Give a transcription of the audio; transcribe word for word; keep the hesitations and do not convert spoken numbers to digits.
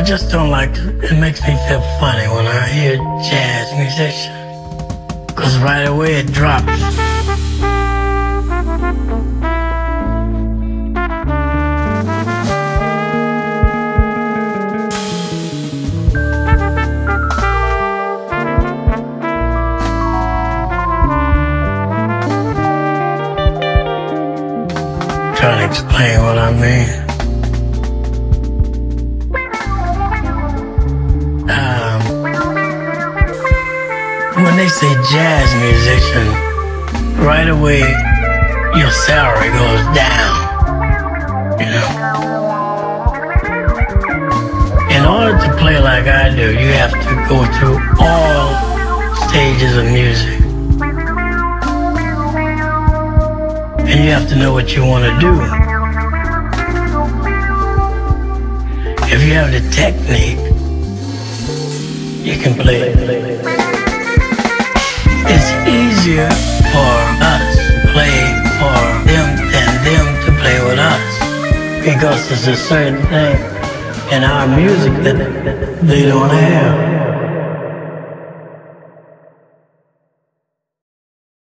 just don't like it. It makes me feel funny when I hear jazz musician. Because right away it drops. Trying to explain what I mean. Um, when they say jazz musician, right away your salary goes down, you know. In order to play like I do, you have to go through all stages of music. And you have to know what you want to do. If you have the technique, you can play it. It's easier for us to play for them than them to play with us. Because there's a certain thing in our music that they don't have.